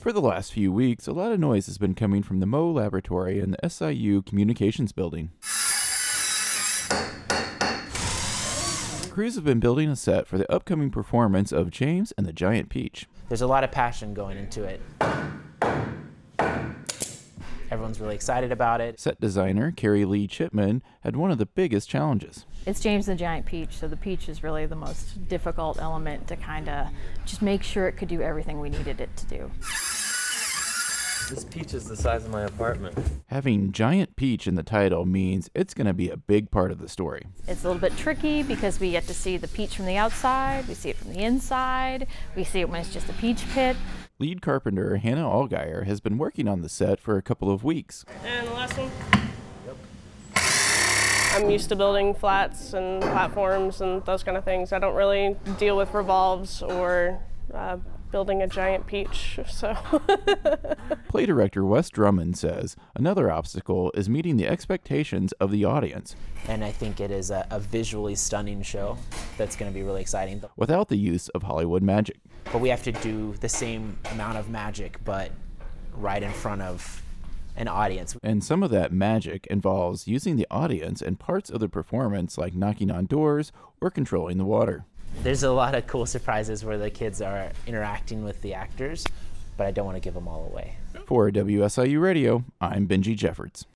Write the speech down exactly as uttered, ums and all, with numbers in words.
For the last few weeks, a lot of noise has been coming from the Moe Laboratory in the S I U Communications Building. Crews have been building a set for the upcoming performance of James and the Giant Peach. There's a lot of passion going into it. Everyone's really excited about it. Set designer Carrie Lee Chipman had one of the biggest challenges. It's James and the Giant Peach, so the peach is really the most difficult element to kind of just make sure it could do everything we needed it to do. This peach is the size of my apartment. Having Giant Peach in the title means it's going to be a big part of the story. It's a little bit tricky because we get to see the peach from the outside, we see it from the inside, we see it when it's just a peach pit. Lead carpenter Hannah Allgeier has been working on the set for a couple of weeks. And the last one? Yep. I'm used to building flats and platforms and those kind of things. I don't really deal with revolves or uh, building a giant peach, so. Play director Wes Drummond says another obstacle is meeting the expectations of the audience. And I think it is a, a visually stunning show that's going to be really exciting. Without the use of Hollywood magic. But we have to do the same amount of magic, but right in front of an audience. And some of that magic involves using the audience and parts of the performance like knocking on doors or controlling the water. There's a lot of cool surprises where the kids are interacting with the actors, but I don't want to give them all away. For W S I U Radio, I'm Benji Jeffords.